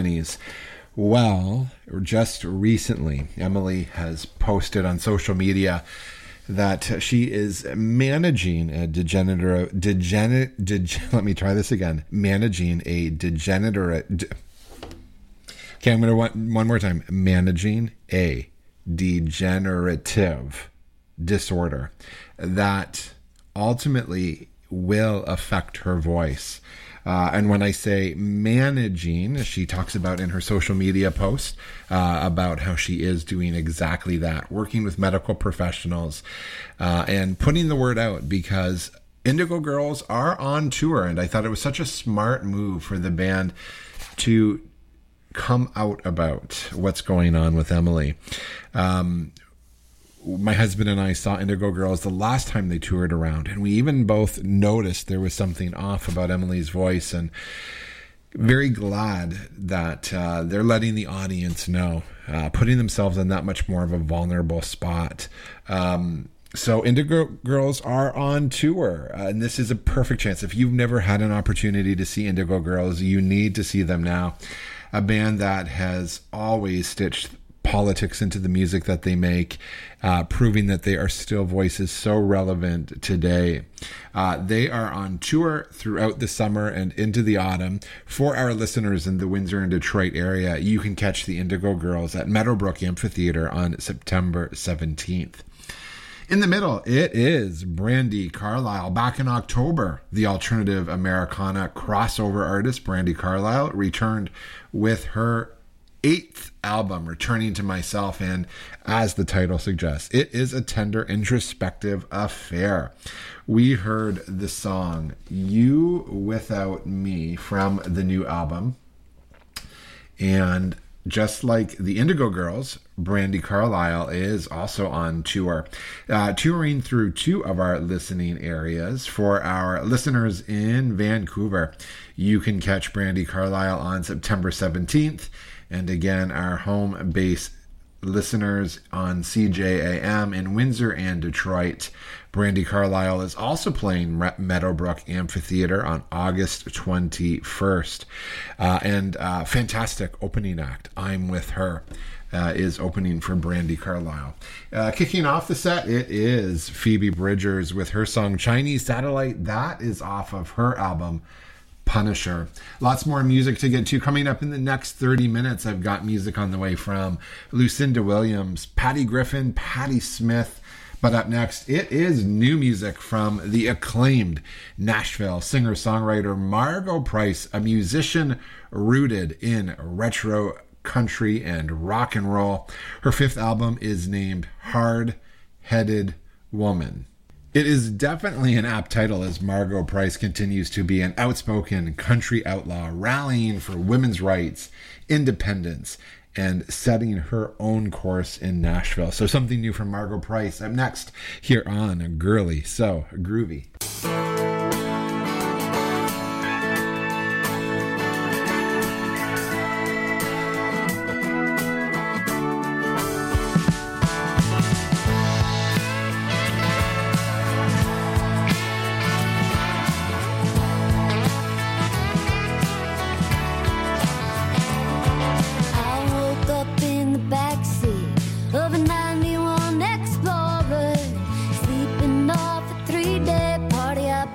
Well, just recently, Emily has posted on social media that she is managing a let me try this again. Managing a degenerative. Okay, I'm going to one more time. Managing a degenerative disorder that ultimately will affect her voice. And when I say managing, she talks about in her social media post about how she is doing exactly that, working with medical professionals and putting the word out, because Indigo Girls are on tour. And I thought it was such a smart move for the band to come out about what's going on with Emily. My husband and I saw Indigo Girls the last time they toured around, and we even both noticed there was something off about Emily's voice, and very glad that they're letting the audience know, putting themselves in that much more of a vulnerable spot. So Indigo Girls are on tour, and this is a perfect chance. If you've never had an opportunity to see Indigo Girls, you need to see them now. A band that has always stitched politics into the music that they make, proving that they are still voices so relevant today. They are on tour throughout the summer and into the autumn. For our listeners in the Windsor and Detroit area, you can catch the Indigo Girls at Meadowbrook Amphitheater on September 17th. In the middle, it is Brandi Carlile. Back in October, the alternative Americana crossover artist Brandi Carlile returned with her 8th album, Returning to Myself, and as the title suggests, it is a tender, introspective affair. We heard the song You Without Me from the new album, and just like the Indigo Girls, Brandi Carlile is also on tour, touring through 2 of our listening areas. For our listeners in Vancouver, you can catch Brandi Carlile on September 17th, and again, our home base listeners on CJAM in Windsor and Detroit, Brandi Carlile is also playing Meadowbrook Amphitheater on August 21st. And fantastic opening act, I'm With Her, is opening for Brandi Carlile. Kicking off the set, it is Phoebe Bridgers with her song Chinese Satellite. That is off of her album Punisher. Lots more music to get to. Coming up in the next 30 minutes, I've got music on the way from Lucinda Williams, Patty Griffin, Patti Smith. But up next, it is new music from the acclaimed Nashville singer-songwriter Margo Price, a musician rooted in retro country and rock and roll. Her 5th album is named Hard-Headed Woman. It is definitely an apt title, as Margo Price continues to be an outspoken country outlaw, rallying for women's rights, independence, and setting her own course in Nashville. So something new from Margo Price up next here on Girly So Groovy. Of a 91 Explorer, sleeping off a 3-day party I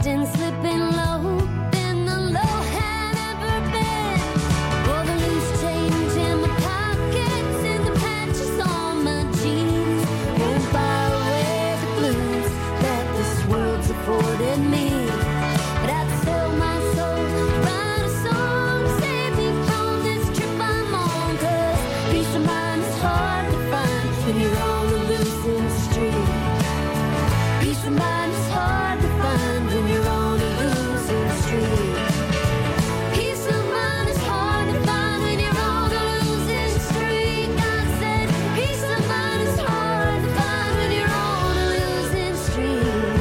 and slipping low than the low had ever been. All the loose change in my pockets and the patches on my jeans won't buy away the blues that this world's afforded me. But I'd sell my soul, write a song, save me from this trip I'm on. 'Cause peace of mind is hard to find when you're on the losing street. Peace of mind is hard to find when you're on a losing street. Peace of mind is hard to find when you're on a losing street. I said, peace of mind is hard to find when you're on a losing street.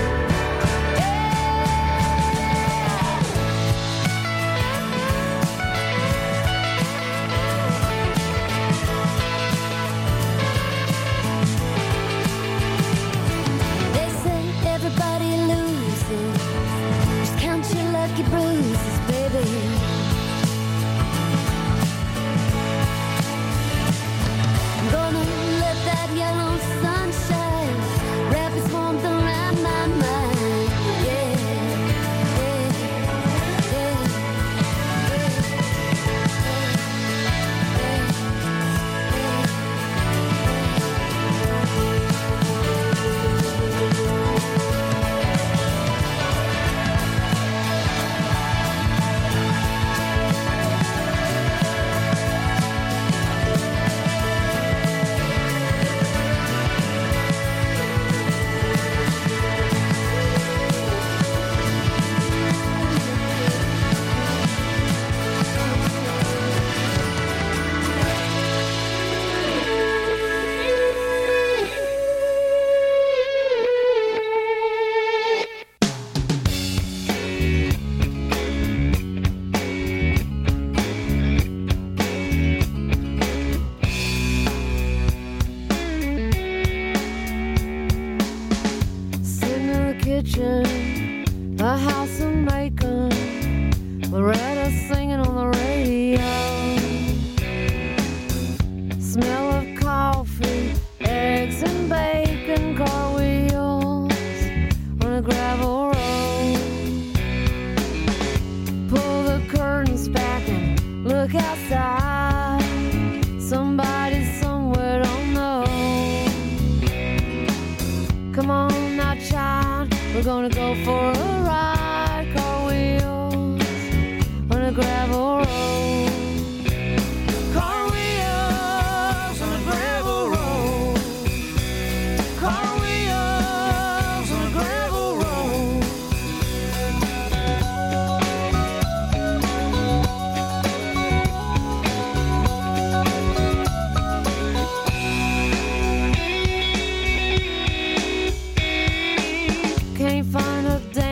They say everybody loses. Just count your lucky bruises, baby. I'm gonna let that yellow sunshine wrap its warmth around my mind. Yeah, yeah, sitting in the kitchen, a house of macon, Loretta singing on the radio. Smell of coffee, eggs and bacon, car wheels on a gravel road. Pull the curtains back and look outside. Somebody somewhere don't know. Come on now, child, we're gonna go for a ride. Car wheels on a gravel road. Car wheels on a gravel road. Car wheels on a gravel road. Can't find a damn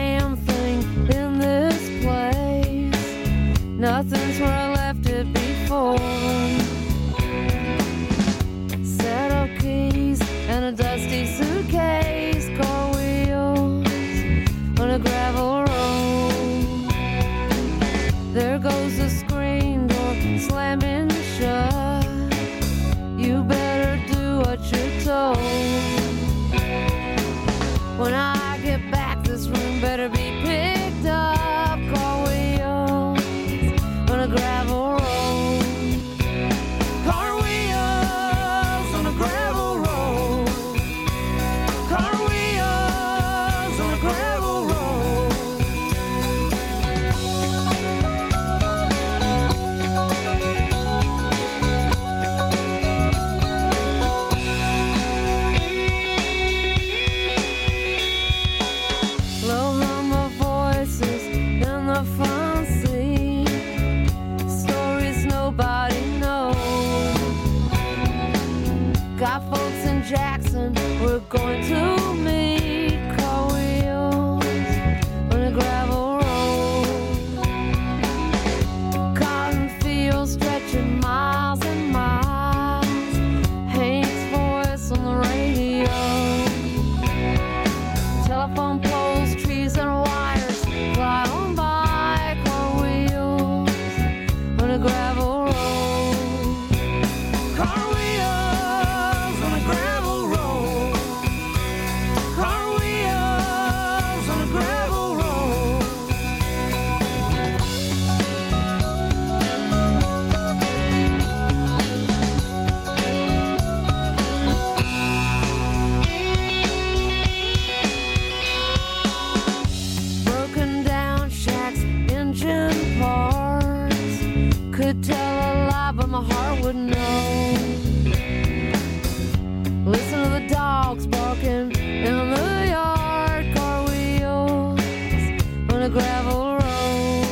could tell a lie, but my heart would know. Listen to the dogs barking in the yard, car wheels on a gravel road.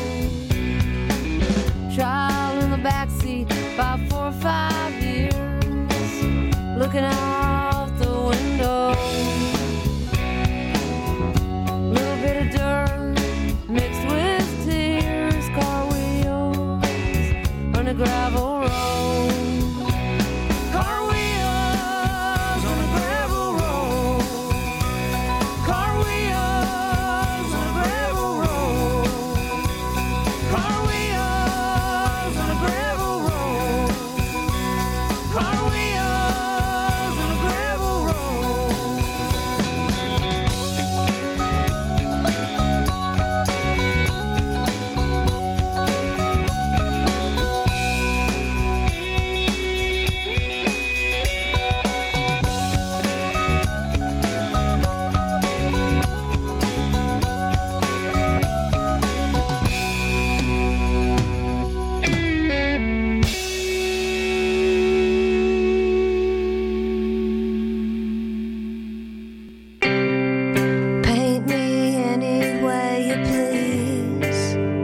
Child in the backseat, about 4 or 5 years, looking out the window. Little bit of dirt mixed with tears, car wheels on a gravel road. Car wheels on a gravel road. Car wheels on a gravel road. Car wheels on a gravel road. Car wheels on a gravel road. Paint me any way you please.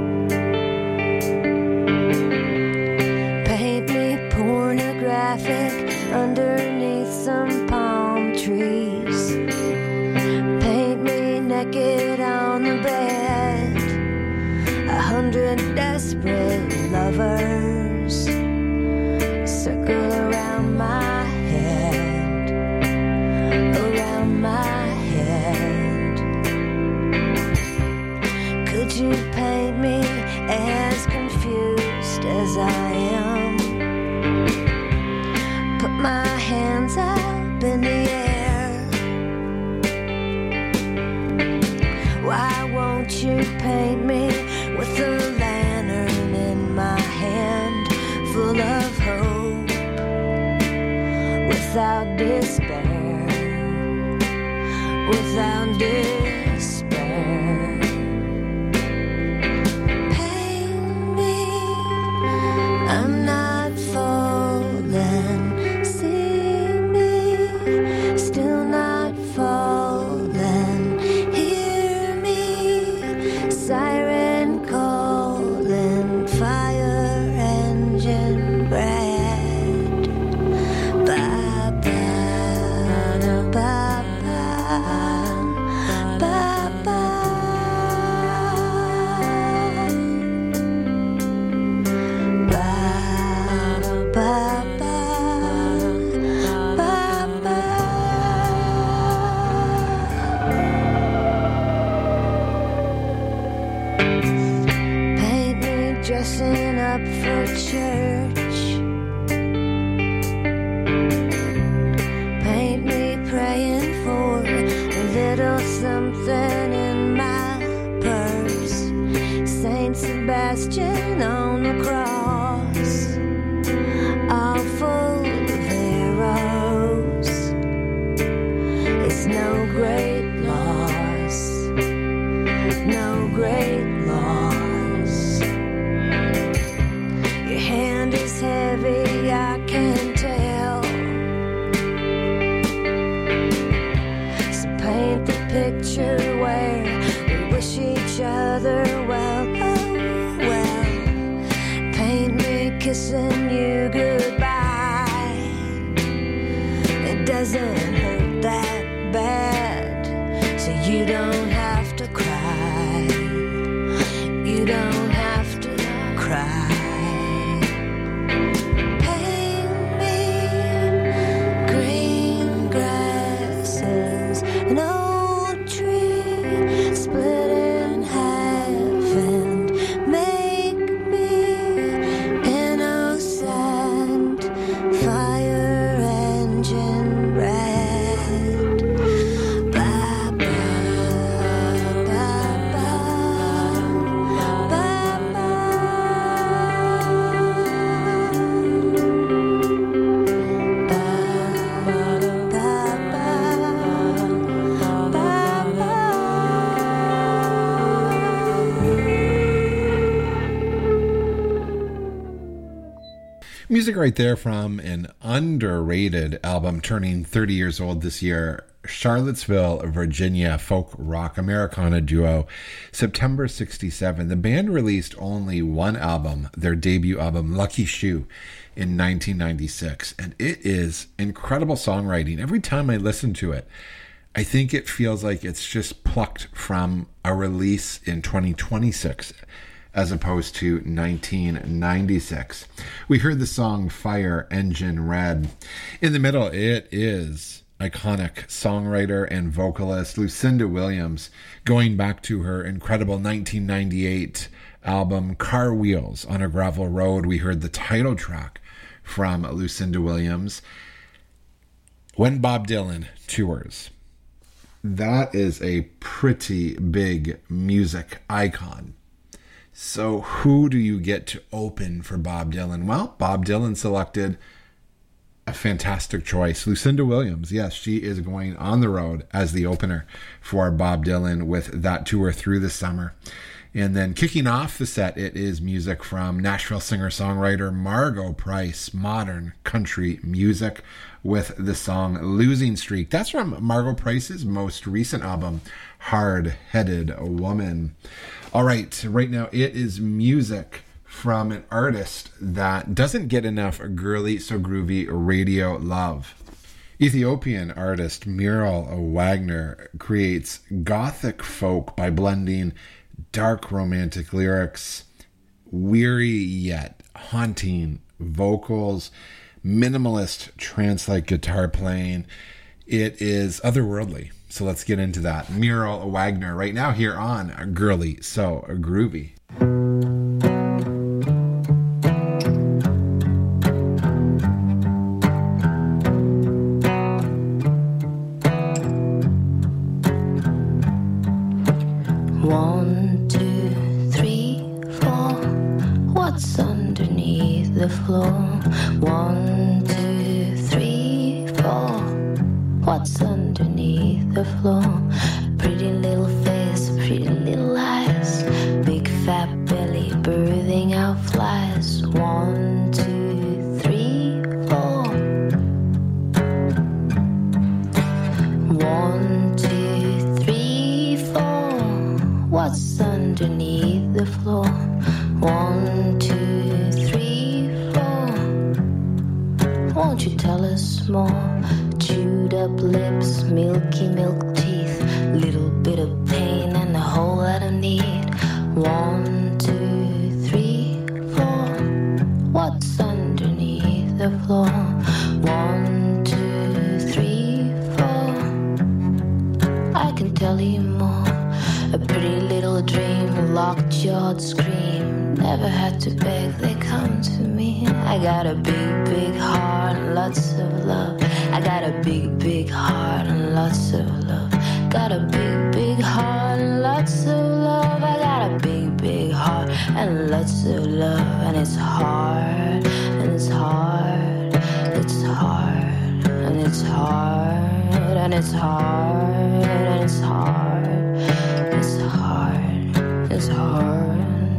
Paint me pornographic underneath some palm trees. Paint me naked on the bed. 100 desperate lovers circle around my head. Around my head. Could you paint me as confused as I am? Put my hands up in the air. Why won't you paint me with a lantern in my hand, full of hope, without despair, without despair. Paint me, I'm not falling. See me, still not falling. Hear me, siren calling, fire engine red. Ba ba da ba ba ba ba. Ba ba ba ba ba. Paint me dressing up for church. Paint me praying for a little something in my purse. Saint Sebastian on the cross, all full of arrows. It's no great loss, no great loss. Your hand is heavy, I can tell. So paint the picture where we wish each other well, oh well. Paint Music right there from an underrated album turning 30 years old this year, Charlottesville, Virginia folk rock Americana duo, September 67. The band released only one album, their debut album, Lucky Shoe, in 1996. And it is incredible songwriting. Every time I listen to it, I think it feels like it's just plucked from a release in 2026 as opposed to 1996. We heard the song Fire Engine Red. In the middle, it is iconic songwriter and vocalist Lucinda Williams, going back to her incredible 1998 album Car Wheels on a Gravel Road. We heard the title track from Lucinda Williams. When Bob Dylan tours, that is a pretty big music icon. So who do you get to open for Bob Dylan? Well, Bob Dylan selected a fantastic choice. Lucinda Williams, yes, she is going on the road as the opener for Bob Dylan with that tour through the summer. And then kicking off the set, it is music from Nashville singer-songwriter Margo Price, modern country music with the song Losing Streak. That's from Margo Price's most recent album, Hard-Headed Woman. All right now it is music from an artist that doesn't get enough girly so groovy radio love. Ethiopian artist Muriel Wagner creates gothic folk by blending dark romantic lyrics, weary yet haunting vocals, minimalist trance-like guitar playing. It is otherworldly. So let's get into that. Muriel Wagner right now here on Girly So Groovy. One, two, three, four. What's underneath the floor? 1, 2, 3, 4. What's underneath the floor? Pretty little face, pretty little eyes, big fat belly birthing out flies. 1, 2, 3, 4. 1, 2, 3, 4. What's underneath the floor? 1, 2, 3, 4. Won't you tell us more? Chewed up lips, milky milk teeth, little bit of pain and a whole lot of need. 1, 2, 3, 4. What's underneath the floor? 1, 2, 3, 4. I can tell you more. A pretty little dream, locked-jawed scream. Never had to beg, they come to me. I got a big, big heart and lots of love. I got a big, big heart and lots of love. Got a big, big heart and lots of love. I got a big, big heart and lots of love. And it's hard, and it's hard, it's hard, and it's hard, and it's hard, and it's hard, it's hard, it's hard.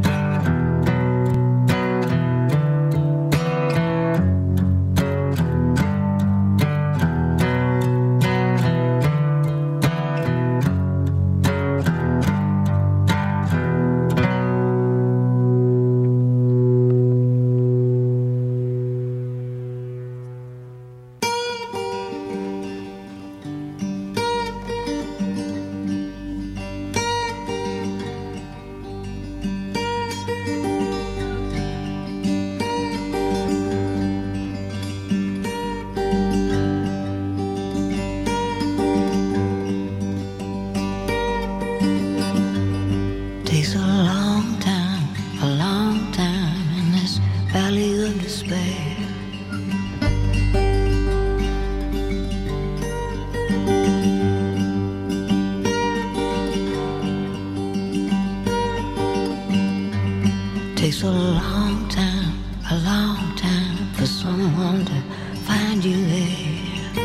Takes a long time for someone to find you there.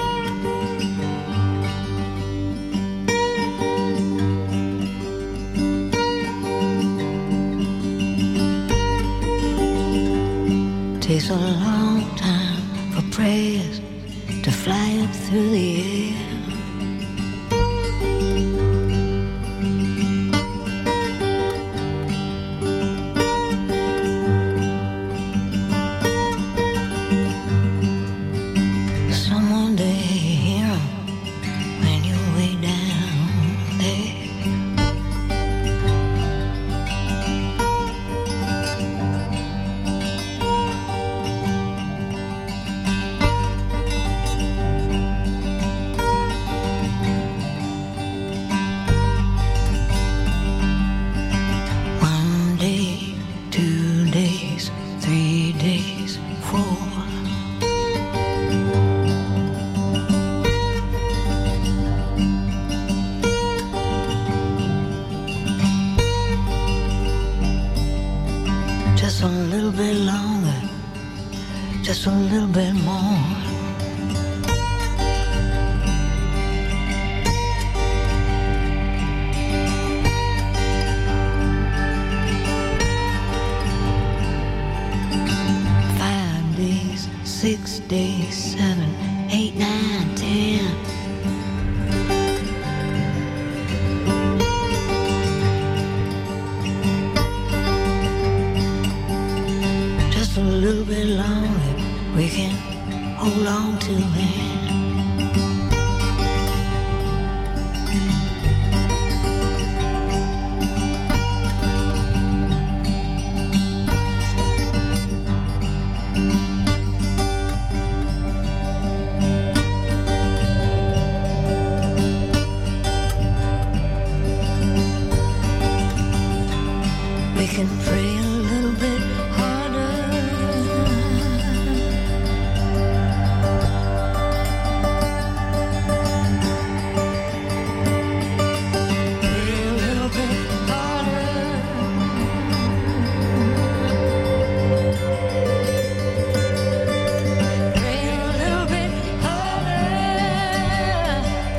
Takes a long prayers to fly up through the air. Someone to hear 'em when you're way down there. One day, 2 days, 3 days, 4. Just a little bit longer, just a little bit more. Five days, 6 days, 7, 8, 9, 10. Just a little bit longer, we can hold on to it. We can pray a little bit harder. Pray a little bit harder. Pray a little bit harder.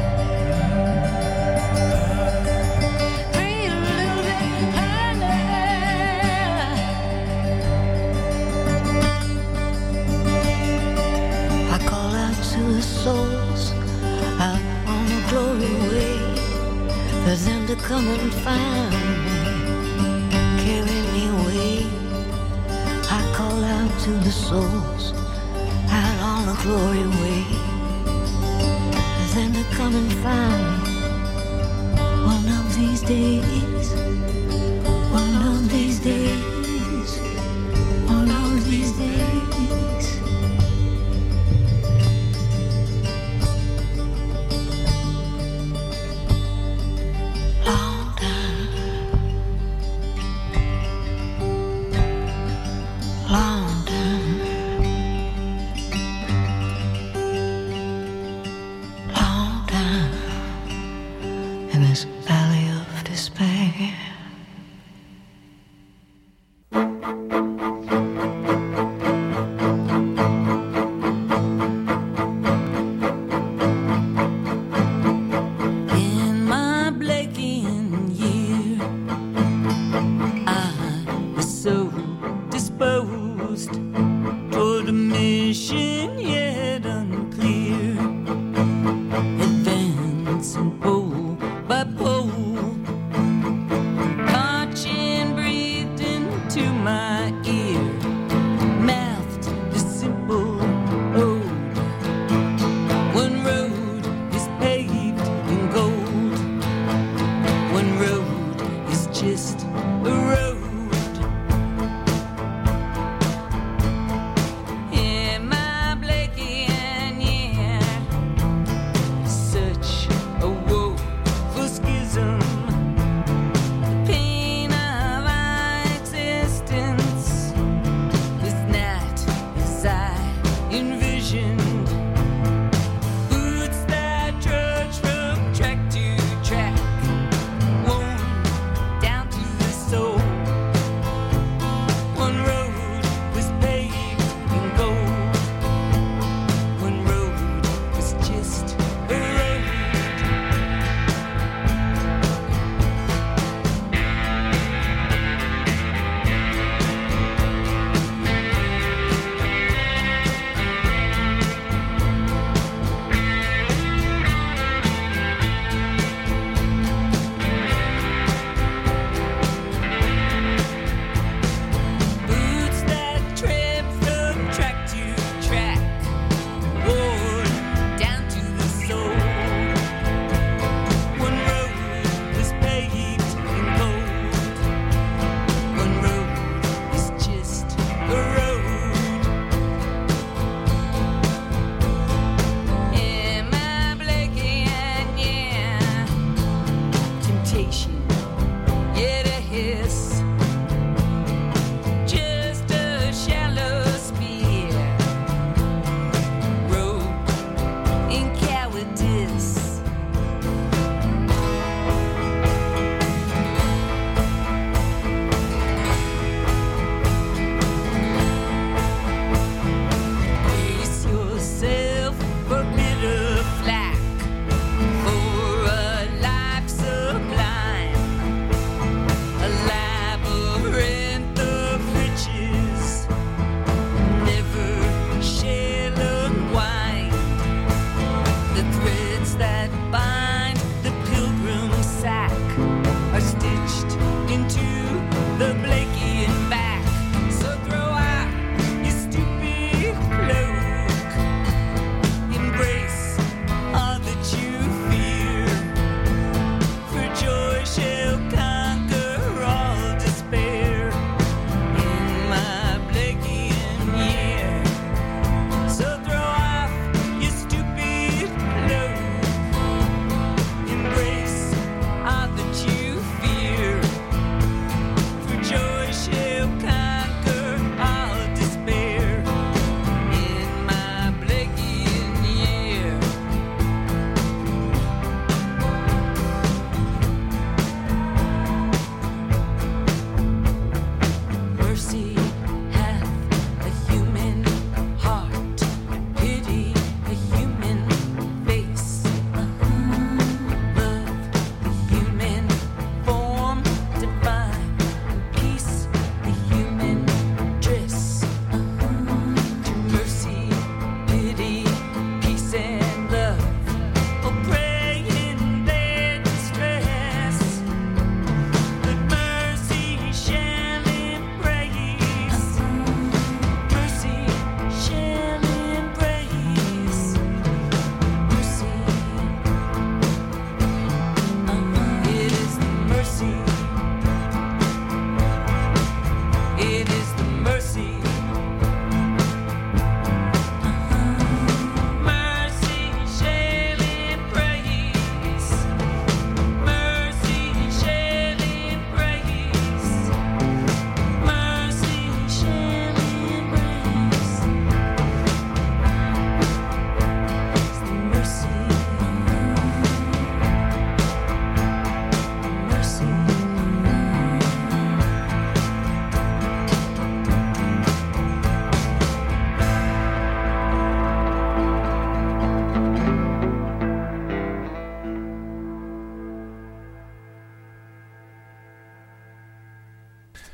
Pray a little bit harder. I call out to the souls out on the glory way, for them to come and find me, carry me away. I call out to the souls out on the glory way, for them to come and find me. One of these days, one of these days, one of these days. Long time, long time, long time in this valley of despair. In my Blakean year, I was so disposed toward a mission yet unclear, advancing pole by pole, marching breathed into my ear.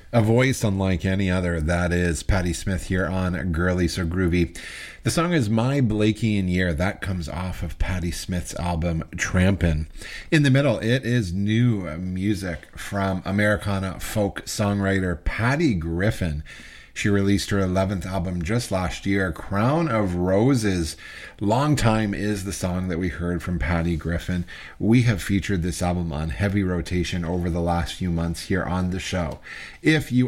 A voice unlike any other. That is Patti Smith here on Girly So Groovy. The song is My Blakean Year. That comes off of Patti Smith's album Trampin'. In the middle, it is new music from Americana folk songwriter Patty Griffin. She released her 11th album just last year, Crown of Roses. Long Time is the song that we heard from Patty Griffin. We have featured this album on heavy rotation over the last few months here on the show. If you